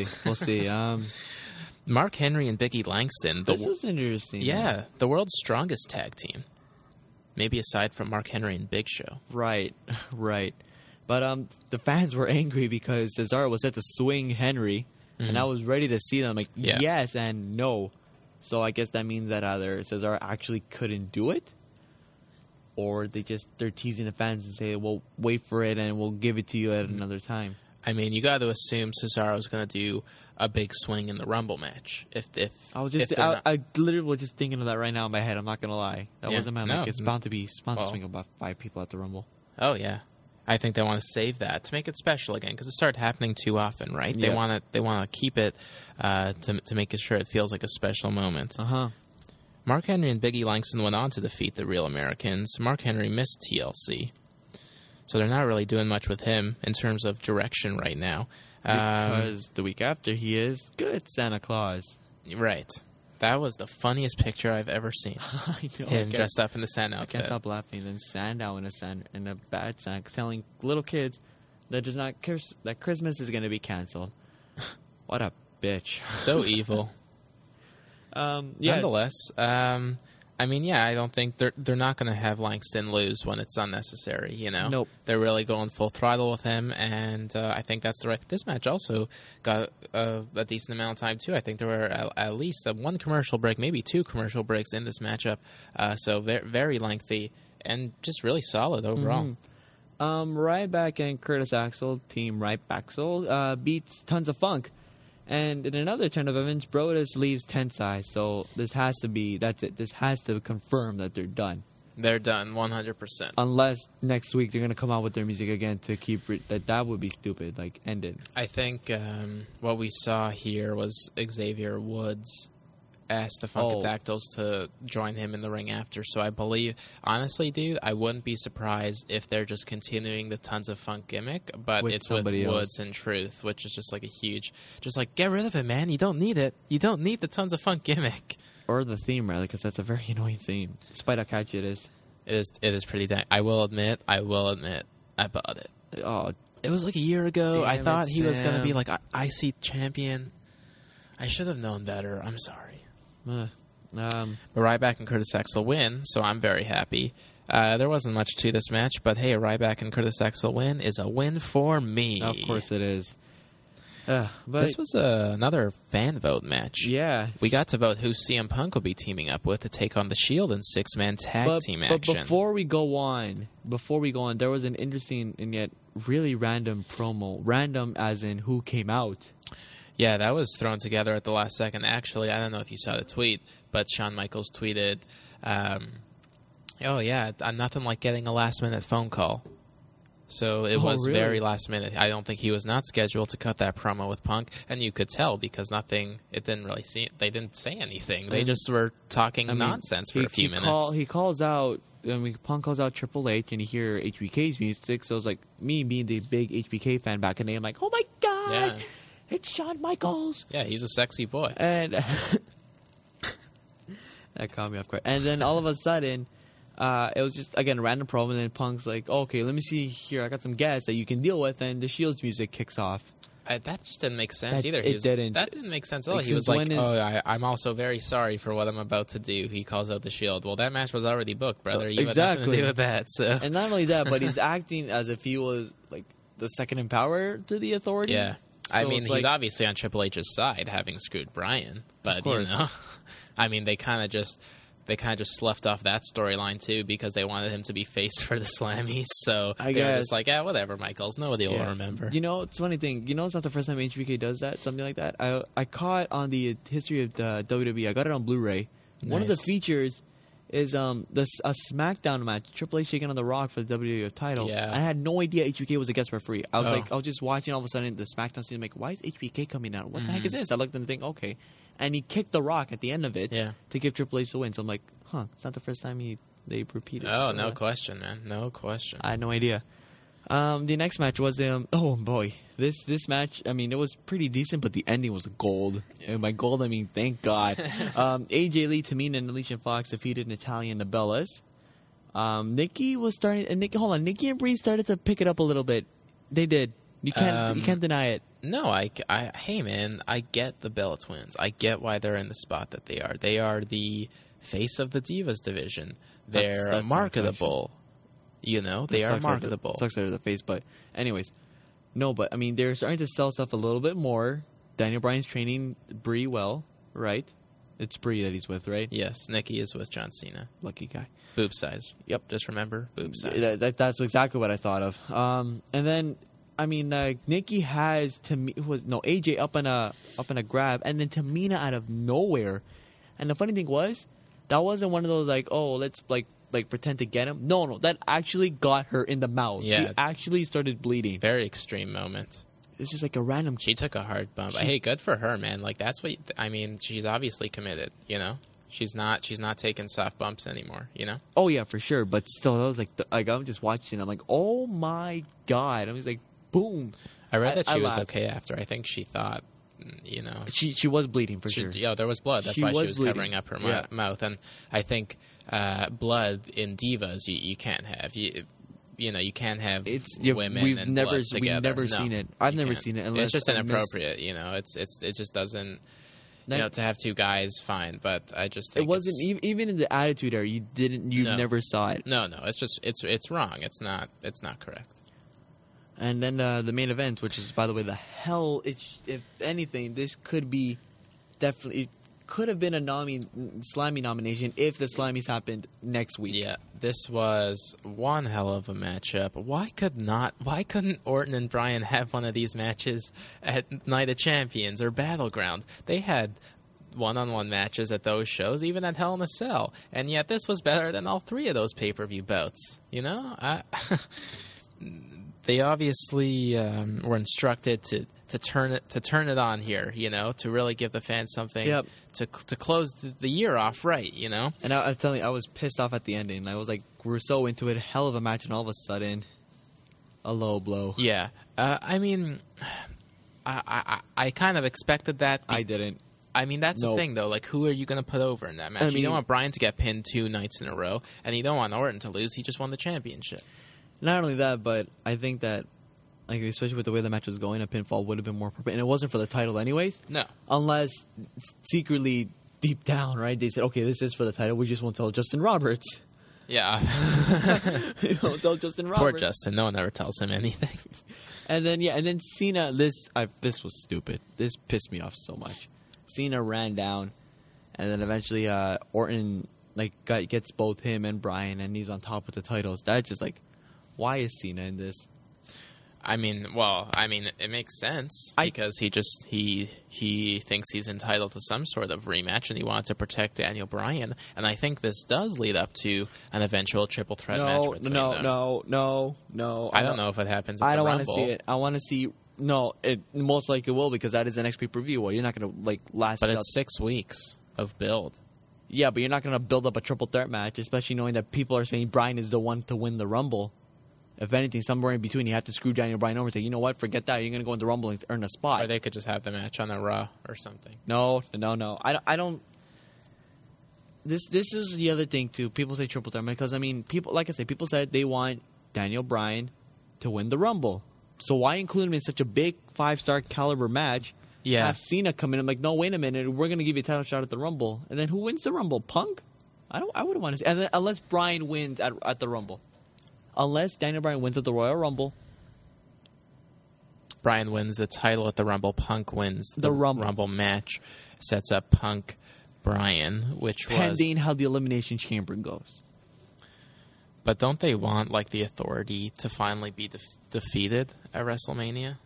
Mark Henry and Biggie Langston. This was interesting. Yeah, the world's strongest tag team. Maybe aside from Mark Henry and Big Show. Right. But the fans were angry because Cesaro was set to swing Henry, and I was ready to see them like yes and no. So I guess that means that either Cesaro actually couldn't do it, or they're teasing the fans and say, well, wait for it and we'll give it to you at another time. I mean, you got to assume Cesaro's going to do a big swing in the Rumble match. I literally was just thinking of that right now in my head. I'm not going to lie. That wasn't my like. It's bound to swing about 5 people at the Rumble. Oh yeah, I think they want to save that to make it special again because it started happening too often, right? Yeah. They want to keep it to make sure it feels like a special moment. Mark Henry and Biggie Langston went on to defeat the Real Americans. Mark Henry missed TLC, so they're not really doing much with him in terms of direction right now. Because the week after, he is good Santa Claus. Right. That was the funniest picture I've ever seen. I know. Him dressed up in the Santa outfit. I can't stop laughing. Then Sandow in a bad Santa, telling little kids that that Christmas is going to be canceled. What a bitch. So evil. Nonetheless, I mean, I don't think they're not going to have Langston lose when it's unnecessary. Nope. They're really going full throttle with him, and I think that's the right. This match also got a decent amount of time too. I think there were at least one commercial break, maybe 2 commercial breaks in this matchup. So very, very lengthy and just really solid overall. Ryback and Curtis Axel, Team Ryback beats Tons of Funk. And in another turn of events, Brodus leaves Tensai. So that's it. This has to confirm that they're done. They're done, 100%. Unless next week they're going to come out with their music again to keep that would be stupid. Like, end it. I think what we saw here was Xavier Woods asked the Funkadactyls to join him in the ring after. So I believe, honestly, dude, I wouldn't be surprised if they're just continuing the Tons of Funk gimmick, but it's with Woods and Truth, which is just like a huge, just like, get rid of it, man. You don't need it. You don't need the Tons of Funk gimmick. Or the theme, rather, because that's a very annoying theme. Despite how catchy it is. It is pretty dang. I will admit, I bought it. Oh, it was like a year ago. I thought he was going to be like IC champion. I should have known better. I'm sorry. But Ryback and Curtis Axel win, so I'm very happy. There wasn't much to this match, but hey, Ryback and Curtis Axel win is a win for me. Of course it is. But this was another fan vote match. Yeah. We got to vote who CM Punk will be teaming up with to take on The Shield in 6-man tag team action. But before we go on, there was an interesting and yet really random promo. Random as in who came out. Yeah, that was thrown together at the last second. Actually, I don't know if you saw the tweet, but Shawn Michaels tweeted, nothing like getting a last-minute phone call. So it was really? Very last minute. I don't think he was not scheduled to cut that promo with Punk, and you could tell because they didn't say anything. They just were talking nonsense for a few minutes. Punk calls out Triple H, and you hear HBK's music, so it was like me being the big HBK fan back in the day. I'm like, oh my God! Yeah. it's Shawn Michaels. Yeah, he's a sexy boy. And that caught me off guard. And then all of a sudden, it was just, again, a random problem. And then Punk's like, okay, let me see here. I got some gas that you can deal with. And the Shield's music kicks off. That just didn't make sense either. It didn't. That didn't make sense at all. Like, He was since like, when is- I'm also very sorry for what I'm about to do. He calls out the Shield. Well, that match was already booked, brother. You had nothing to Exactly. do with that. So. And not only that, but he's acting as if he was, like, the second in power to the Authority. Yeah. I So mean, it's he's like- obviously on Triple H's side, having screwed Bryan. But, you course. know, I mean, they kind of just sloughed off that storyline, too, because they wanted him to be face for the Slammies. So I they were guess. just like, yeah, whatever, Michaels. Nobody will remember. You know, it's a funny thing. You know, it's not the first time HBK does that, something like that. I caught on the history of the WWE. I got it on Blu-ray. One of the Nice. features is a SmackDown match, Triple H taking on The Rock for the WWF title. Yeah. I had no idea HBK was a guest referee. I was Oh. like, I was just watching, all of a sudden the SmackDown scene. I'm like, why is HBK coming out? What the heck is this? I looked and think, okay, and he kicked The Rock at the end of it Yeah. to give Triple H the win. So I'm like, it's not the first time they repeated. Oh, So, no question, man. No question. I had no idea. The next match was oh boy, this match. I mean, it was pretty decent, but the ending was gold. And by gold, I mean thank God. AJ Lee, Tamina, and Alicia Fox defeated Natalya and the Bellas. Nikki was starting, and Nikki and Brie started to pick it up a little bit. They did. You can't deny it. No, hey man, I get the Bella Twins. I get why they're in the spot that they are. They are the face of the Divas division. They're That's marketable. You know, they are marketable. Sucks they're the face, but anyways, no. But I mean, they're starting to sell stuff a little bit more. Daniel Bryan's training Brie well, right? It's Brie that he's with, right? Yes, Nikki is with John Cena. Lucky guy. Boob size. Yep. Just remember, boob size. That's exactly what I thought of. And then, I mean, Nikki has AJ up in a grab, and then Tamina out of nowhere. And the funny thing was, that wasn't one of those like, oh, let's like pretend to get him. No, that actually got her in the mouth. Yeah. She actually started bleeding. Very extreme moment. It's just like a random. She took a hard bump. Hey, good for her, man. Like that's what I mean. She's obviously committed. You know, she's not taking soft bumps anymore. You know. Oh yeah, for sure. But still, I was like, I'm just watching. I'm like, oh my God. I'm just like, boom. I read that she was laughed. okay after. I think she thought, you know, She was bleeding for sure. Yeah, there was blood. That's She why she was was bleeding. covering up her Yeah. mouth. And I think blood in divas you can't have. You know, you can't have women We've and never blood together. we've never No, seen it. I've you never can't. seen it unless it's just I missed- inappropriate. You know, it just doesn't. You know, to have two guys, fine, but I just think It wasn't it's- even in the Attitude Era. You No. never saw it. No, it's just it's wrong. It's not correct. And then the main event, which is, by the way, the hell. If anything, this could be definitely. It could have been a Slammy nomination if the Slammies happened next week. Yeah, this was one hell of a matchup. Why couldn't Orton and Bryan have one of these matches at Night of Champions or Battleground? They had one-on-one matches at those shows, even at Hell in a Cell, and yet this was better than all three of those pay-per-view bouts. You know, they obviously were instructed to turn it on here, you know, to really give the fans something Yep. to close the year off right, you know. And I'm telling you, I was pissed off at the ending. I was like, we're so into it, hell of a match, and all of a sudden, a low blow. Yeah, I mean, I kind of expected that. I didn't. I mean, that's the Nope. thing, though. Like, who are you going to put over in that match? I You mean- don't want Bryan to get pinned 2 nights in a row, and you don't want Orton to lose. He just won the championship. Not only that, but I think that, like, especially with the way the match was going, a pinfall would have been more appropriate. And it wasn't for the title anyways. No. Unless secretly, deep down, right, they said, okay, this is for the title. We just won't tell Justin Roberts. Yeah. We won't tell Justin Roberts. Poor Justin. No one ever tells him anything. And then Cena, this was stupid. This pissed me off so much. Cena ran down, and then eventually Orton gets both him and Bryan, and he's on top with the titles. That's just like, why is Cena in this? I mean, it makes sense because he thinks he's entitled to some sort of rematch, and he wanted to protect Daniel Bryan. And I think this does lead up to an eventual triple threat match between them. No. I don't know if it happens. At I the don't want to see it. I want to see. No, it most likely will because that is the next pay-per-view. Well, you're not going to last. But out. it's 6 weeks of build. Yeah, but you're not going to build up a triple threat match, especially knowing that people are saying Bryan is the one to win the Rumble. If anything, somewhere in between, you have to screw Daniel Bryan over and say, you know what, forget that. You're going to go into the Rumble and earn a spot. Or they could just have the match on a Raw or something. No. I don't. This is the other thing, too. People say triple threat because, I mean, people, like I said, people said they want Daniel Bryan to win the Rumble. So why include him in such a big 5-star caliber match? Yeah. Have Cena come in and like, no, wait a minute, we're going to give you a title shot at the Rumble. And then who wins the Rumble? Punk? I wouldn't want to see. And then, unless Bryan wins at the Rumble. Unless Daniel Bryan wins at the Royal Rumble. Bryan wins the title at the Rumble. Punk wins the Rumble match. Sets up Punk Bryan, which was pending how the Elimination Chamber goes. But don't they want like the Authority to finally be defeated at WrestleMania?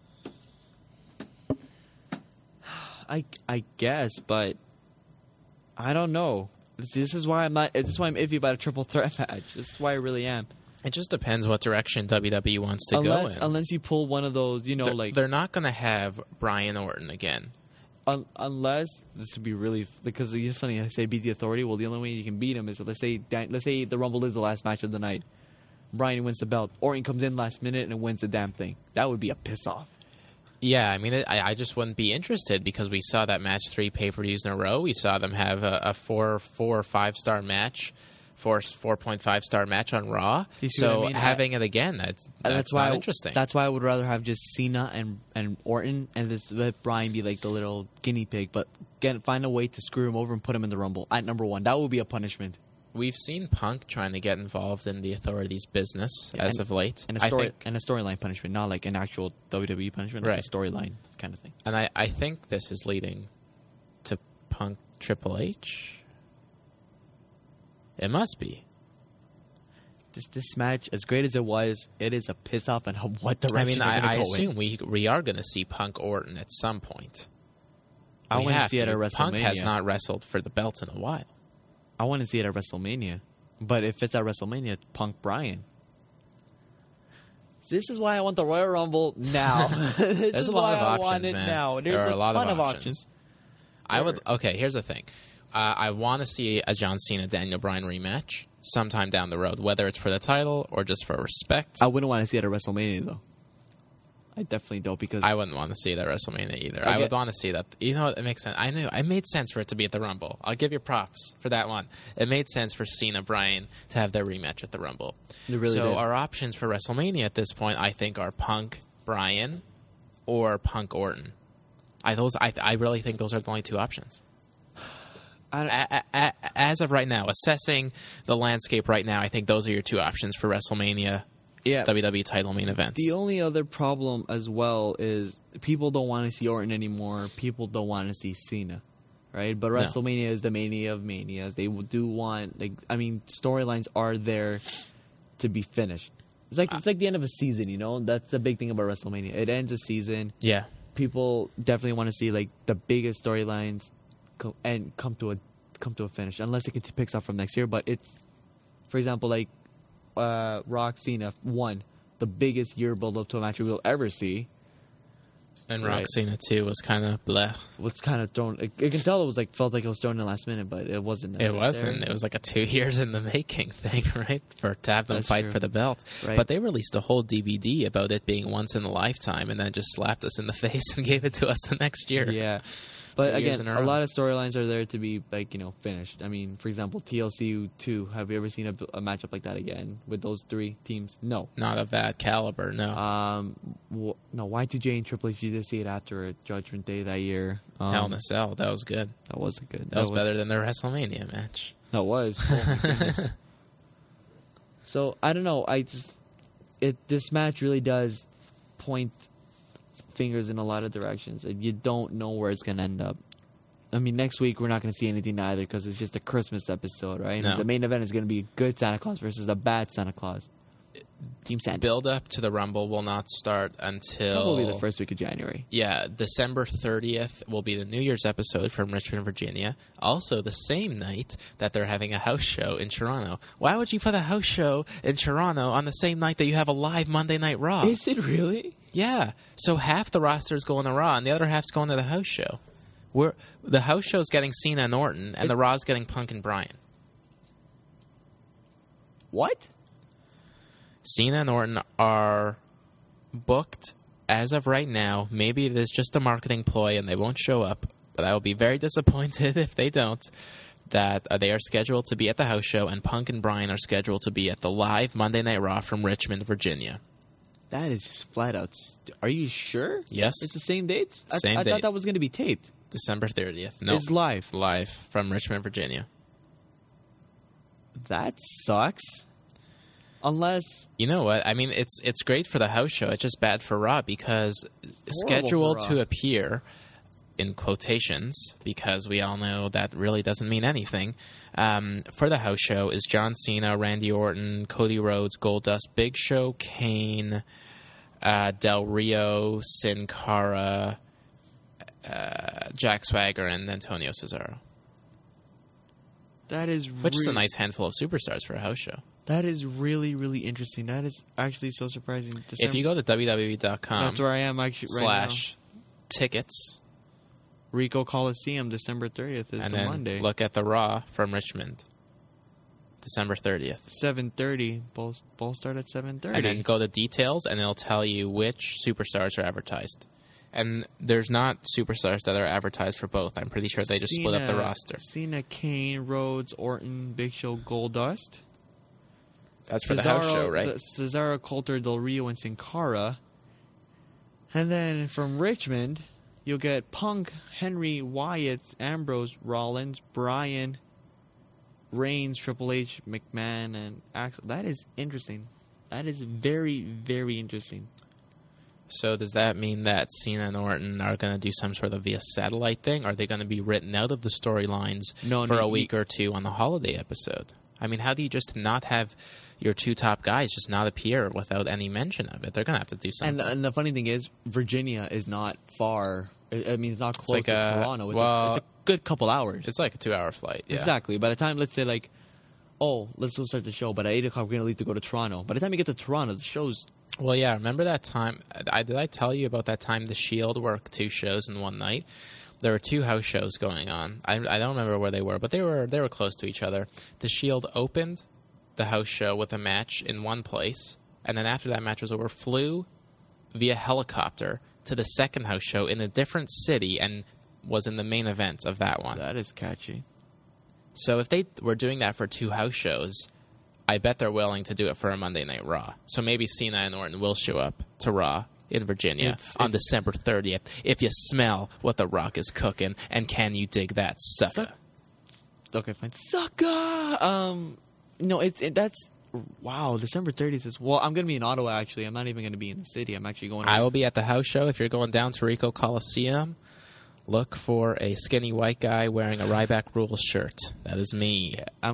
I guess, but I don't know. This is why I'm not. This is why I'm iffy about a triple threat match. This is why I really am. It just depends what direction WWE wants to go in. Unless you pull one of those, they're not going to have Bryan Orton again. Unless this would be really because it's funny. I say beat the Authority. Well, the only way you can beat him is let's say the Rumble is the last match of the night. Bryan wins the belt. Orton comes in last minute and wins the damn thing. That would be a piss off. Yeah, I mean, I just wouldn't be interested because we saw that match 3 pay-per-views in a row. We saw them have a 4 or 5-star match, 4.5-star match on Raw. So having it again, that's why interesting. That's why I would rather have just Cena and Orton and let Bryan be like the little guinea pig, but find a way to screw him over and put him in the Rumble at number 1. That would be a punishment. We've seen Punk trying to get involved in the Authority's business as of late. And a storyline punishment, not like an actual WWE punishment, like a storyline kind of thing. And I think this is leading to Punk Triple H. It must be. This match, as great as it is a piss off on what direction I assume we are going to see Punk Orton at some point. I want to see it at WrestleMania. Punk has not wrestled for the belt in a while. I want to see it at WrestleMania. But if it's at WrestleMania, Punk Bryan. This is why I want the Royal Rumble now. There's a lot of options, man. Now. There's a lot of options. Okay, here's the thing. I want to see a John Cena Daniel Bryan rematch sometime down the road, whether it's for the title or just for respect. I wouldn't want to see it at WrestleMania, though. I definitely don't because I wouldn't want to see that WrestleMania either. I would want to see that. You know what? It makes sense. I knew it made sense for it to be at the Rumble. I'll give you props for that one. It made sense for Cena Bryan to have their rematch at the Rumble. It really did. Our options for WrestleMania at this point, I think, are Punk Bryan or Punk Orton. I really think those are the only 2 options. As of right now, assessing the landscape right now, I think those are your 2 options for WrestleMania. Yeah, WWE title main events. The only other problem as well is people don't want to see Orton anymore. People don't want to see Cena, right? But WrestleMania is the mania of manias. They do want, storylines are there to be finished. It's like the end of a season, you know? That's the big thing about WrestleMania. It ends a season. Yeah. People definitely want to see like the biggest storylines come to a finish, unless it picks up from next year. But it's, for example, like Rock Cena won the biggest year build up to a match we'll ever see, and Rock Cena 2 was kind of bleh. Was kind of thrown. You can tell it was felt like it was thrown in the last minute, but it wasn't necessary. It wasn't. It was like a 2 years in the making thing, right? To have them fight for the belt. Right. But they released a whole DVD about it being once in a lifetime, and then just slapped us in the face and gave it to us the next year. Yeah. But again, a lot of storylines are there to be finished. I mean, for example, TLC 2. Have you ever seen a matchup like that again with those 3 teams? No, not of that caliber. No. No. Y2J and Triple H. You did see it after Judgment Day that year. Hell in a Cell. That was good. That was good. That was better than their WrestleMania match. That was. Oh my goodness. So I don't know. This match really does point fingers in a lot of directions, and you don't know where it's going to end up. I mean, next week we're not going to see anything either because it's just a Christmas episode, right? No. The main event is going to be a good Santa Claus versus a bad Santa Claus. Team Santa. Build up to the Rumble will not start until probably the first week of January. Yeah, December 30th will be the New Year's episode from Richmond, Virginia. Also, the same night that they're having a house show in Toronto. Why would you put a house show in Toronto on the same night that you have a live Monday Night Raw? Is it really? Yeah. So half the roster is going to Raw, and the other half's going to the house show. The house show's getting Cena and Orton, and the Raw's getting Punk and Bryan. What? Cena and Orton are booked as of right now. Maybe it is just a marketing ploy and they won't show up, but I will be very disappointed if they don't. That they are scheduled to be at the house show, and Punk and Bryan are scheduled to be at the live Monday Night Raw from Richmond, Virginia. That is just flat out. Are you sure? Yes. It's the same dates? Same I date. thought that was going to be taped. December 30th. No. It's live. Live from Richmond, Virginia. That sucks. Unless... You know what? I mean, it's great for the house show. It's just bad for Raw because scheduled for Raw. to appear, in quotations, because we all know that really doesn't mean anything, for the house show is John Cena, Randy Orton, Cody Rhodes, Goldust, Big Show, Kane, Del Rio, Sin Cara, Jack Swagger, and Antonio Cesaro. that is Which is a nice handful of superstars for a house show. That is really, really interesting. That is actually so surprising. If you go to WWE.com that's where I am actually right /tickets, now. Rico Coliseum, December 30th is and the then Monday. look at the Raw from Richmond, December 30th. 7:30. Both start at 7:30. And then go to details, and it'll tell you which superstars are advertised. And there's not superstars that are advertised for both. I'm pretty sure they just split up the roster. Cena, Kane, Rhodes, Orton, Big Show, Goldust. That's for the house show, right? Cesaro, Coulter, Del Rio, and Sin Cara. And then from Richmond, you'll get Punk, Henry, Wyatt, Ambrose, Rollins, Bryan, Reigns, Triple H, McMahon, and Axel. That is interesting. That is very, very interesting. So does that mean that Cena and Orton are going to do some sort of via satellite thing? Are they going to be written out of the storylines for a week or two on the holiday episode? I mean, how do you just not have your two top guys just not appear without any mention of it? They're going to have to do something. And the funny thing is, Virginia is not far. I mean, it's not close like to Toronto. It's a good couple hours. It's like a 2-hour flight. Yeah. Exactly. By the time, let's say, like, let's go start the show, but at 8 o'clock we're going to leave to go to Toronto. By the time you get to Toronto, the show's... Well, yeah, remember that time? Did I tell you about that time The Shield worked 2 shows in one night? There were 2 house shows going on. I don't remember where they were, but they were close to each other. The Shield opened the house show with a match in one place, and then after that match was over, flew via helicopter to the second house show in a different city and was in the main event of that one. That is catchy. So if they were doing that for 2 house shows, I bet they're willing to do it for a Monday Night Raw. So maybe Cena and Orton will show up to Raw in Virginia on December 30th if you smell what The Rock is cooking, and can you dig that sucker? Okay, fine. Sucker! No, that's... Wow, December 30th is... Well, I'm going to be in Ottawa, actually. I'm not even going to be in the city. I'm actually going... I will be at the house show. If you're going down to Rico Coliseum, look for a skinny white guy wearing a Ryback Rules shirt. That is me. Yeah, I'm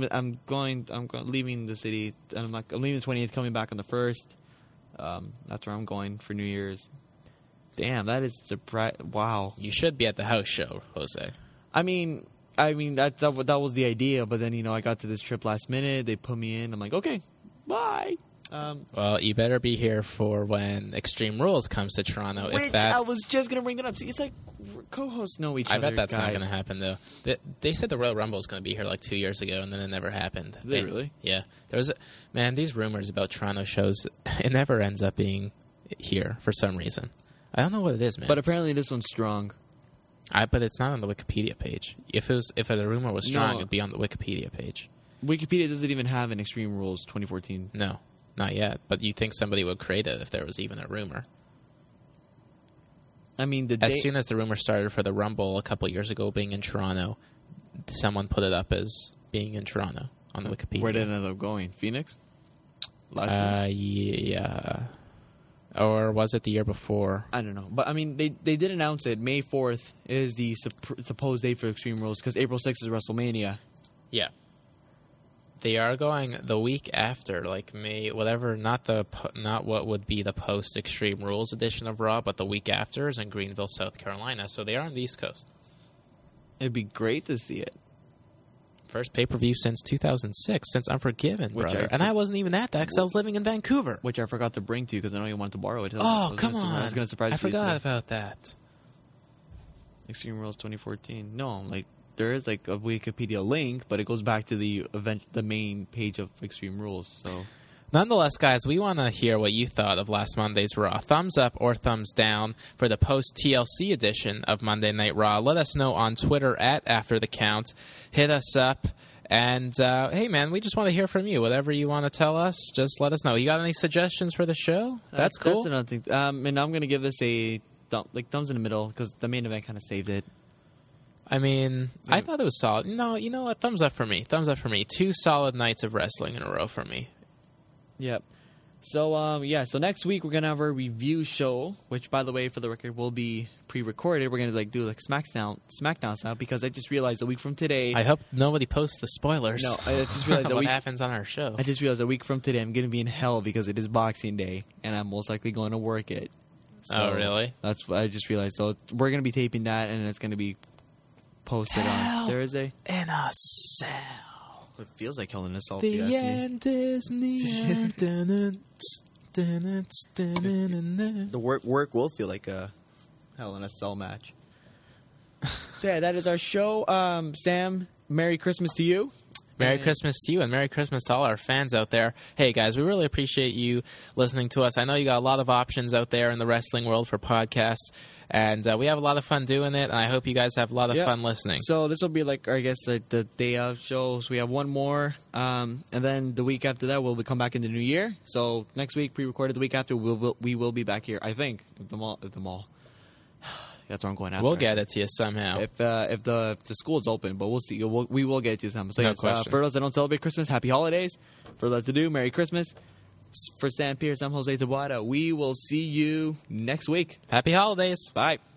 leaving the city. I'm leaving the 28th, coming back on the 1st. That's where I'm going for New Year's. Damn, that is surprise. Wow. You should be at the house show, Jose. I mean that was the idea, but then I got to this trip last minute. They put me in. I'm like, okay, bye. Well, you better be here for when Extreme Rules comes to Toronto. I was just gonna bring that up. See, it's like co-hosts know each other. I bet that's guys. not going to happen, though. They said the Royal Rumble was going to be here like 2 years ago, and then it never happened. Did they really? Yeah. There was these rumors about Toronto shows, it never ends up being here for some reason. I don't know what it is, man. But apparently this one's strong. But it's not on the Wikipedia page. If the rumor was strong, No. it'd be on the Wikipedia page. Wikipedia doesn't even have an Extreme Rules 2014. No, not yet. But you think somebody would create it if there was even a rumor? I mean, as soon as the rumor started for the Rumble a couple years ago being in Toronto, someone put it up as being in Toronto on the Wikipedia. Where did it end up going? Phoenix? Last yeah. Or was it the year before? I don't know. But, I mean, they did announce it. May 4th is the supposed date for Extreme Rules because April 6th is WrestleMania. Yeah. They are going the week after, like May, whatever, not what would be the post-Extreme Rules edition of Raw, but the week after is in Greenville, South Carolina. So they are on the East Coast. It'd be great to see it. First pay-per-view since 2006, since Unforgiven, brother. And I wasn't even at that because I was living in Vancouver. Which I forgot to bring to you because I know you wanted to borrow it. Oh, come on. I was going to surprise you. I forgot about that. Extreme Rules 2014. No, there is a Wikipedia link, but it goes back to the event, the main page of Extreme Rules. So, Nonetheless, guys, we want to hear what you thought of last Monday's Raw. Thumbs up or thumbs down for the post-TLC edition of Monday Night Raw. Let us know on Twitter at AfterTheCount. Hit us up. And, hey, man, we just want to hear from you. Whatever you want to tell us, just let us know. You got any suggestions for the show? That's cool. That's another thing. And I'm going to give this a thumbs in the middle because the main event kind of saved it. I mean, I thought it was solid. No, you know what? Thumbs up for me. Thumbs up for me. 2 solid nights of wrestling in a row for me. Yep. So, so next week we're going to have our review show, which, by the way, for the record, will be pre-recorded. We're going to do SmackDown style, because I just realized a week from today... I hope nobody posts the spoilers. No, I just realized what happens on our show. I just realized a week from today I'm going to be in hell because it is Boxing Day, and I'm most likely going to work it. So oh, really? That's what I just realized. So we're going to be taping that, and it's going to be posted on Thursday. In a cell. It feels like Hell in a Cell. The end is near. The work will feel like a Hell in a Cell match. So yeah, that is our show. Sam, Merry Christmas to you. Merry Christmas to you, and Merry Christmas to all our fans out there. Hey, guys, we really appreciate you listening to us. I know you got a lot of options out there in the wrestling world for podcasts, and we have a lot of fun doing it, and I hope you guys have a lot of fun listening. So this will be like the day of shows. We have one more, and then the week after that, we'll come back in the new year. So next week, pre-recorded. The week after, we will be back here, I think, if the mall. That's where I'm going after. We'll get it to you somehow. If the school is open, but we'll see. We will get it to you somehow. So no yes, question. For those that don't celebrate Christmas, happy holidays. For those that do, Merry Christmas. For Sam Pierce, I'm Jose Tabuada. We will see you next week. Happy holidays. Bye.